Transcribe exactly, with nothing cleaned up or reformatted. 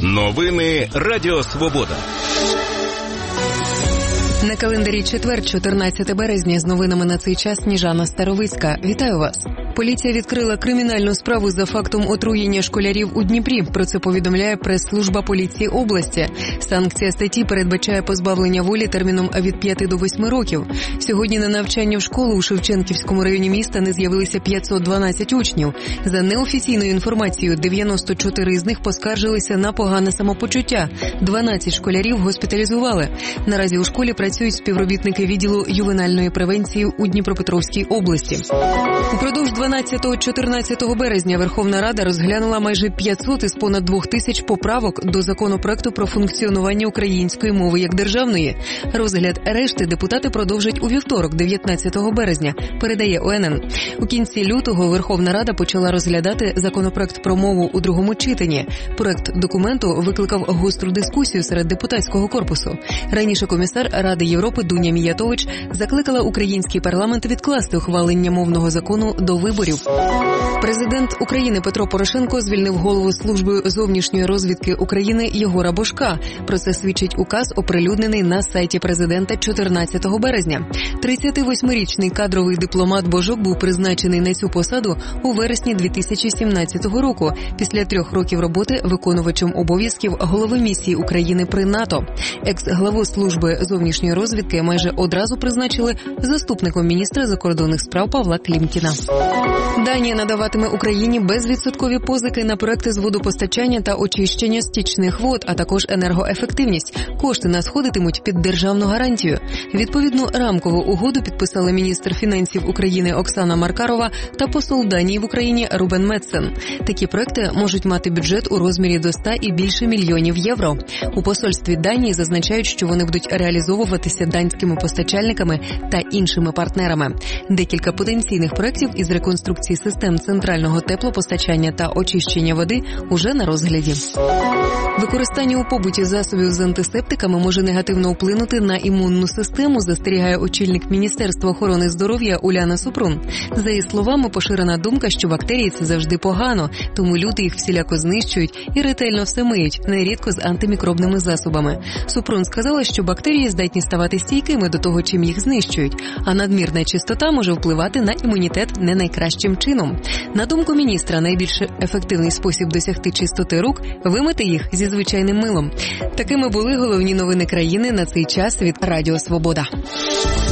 Новини Радіо Свобода. На календарі четвер, чотирнадцяте березня, з новинами на цей час Сніжана Старовицька. Вітаю вас. Поліція відкрила кримінальну справу за фактом отруєння школярів у Дніпрі. Про це повідомляє прес-служба поліції області. Санкція статті передбачає позбавлення волі терміном від п'яти до восьми років. Сьогодні на навчання в школу у Шевченківському районі міста не з'явилися п'ятсот дванадцять учнів. За неофіційною інформацією, дев'яносто чотири з них поскаржилися на погане самопочуття. дванадцять школярів госпіталізували. Наразі у школі працюють співробітники відділу ювенальної превенції у Дніпропетровській області. Упродовж дванадцятого-чотирнадцятого березня Верховна Рада розглянула майже п'ятсот із понад двох тисяч поправок до законопроекту про функціонування української мови як державної. Розгляд решти депутати продовжать у вівторок, дев'ятнадцятого березня, передає О Ен Ен. У кінці лютого Верховна Рада почала розглядати законопроект про мову у другому читанні. Проект документу викликав гостру дискусію серед депутатського корпусу. Раніше комісар Ради Європи Дуня Міятович закликала український парламент відкласти ухвалення мовного закону до виборів. Президент України Петро Порошенко звільнив голову служби зовнішньої розвідки України Єгора Божка. Про це свідчить указ, оприлюднений на сайті президента чотирнадцятого березня. тридцятивосьмирічний кадровий дипломат Божок був призначений на цю посаду у вересні дві тисячі сімнадцятого року, після трьох років роботи виконувачем обов'язків голови місії України при НАТО. Екс-главу служби зовнішньої розвідки майже одразу призначили заступником міністра закордонних справ Павла Клімкіна. Данія надаватиме Україні безвідсоткові позики на проекти з водопостачання та очищення стічних вод, а також енергоефективність. Кошти надходитимуть під державну гарантію. Відповідну рамкову угоду підписали міністр фінансів України Оксана Маркарова та посол Данії в Україні Рубен Метсен. Такі проекти можуть мати бюджет у розмірі до ста і більше мільйонів євро. У посольстві Данії зазначають, що вони будуть реалізовуватися данськими постачальниками та іншими партнерами. Декілька потенційних проєктів із реконструкції систем центрального теплопостачання та очищення води уже на розгляді. Використання у побуті засобів з антисептиками може негативно вплинути на імунну систему, застерігає очільник Міністерства охорони здоров'я Уляна Супрун. За її словами, поширена думка, що бактерії – це завжди погано, тому люди їх всіляко знищують і ретельно все миють, нерідко з антимікробними засобами. Супрун сказала, що бактерії здатні ставати стійкими до того, чим їх знищують, а надмірна чистота може впливати на імунітет не найкращим чином. На думку міністра, найбільш ефективний спосіб досягти чистоти рук – вимити їх зі звичайним милом. Такими були головні новини країни на цей час від Радіо Свобода.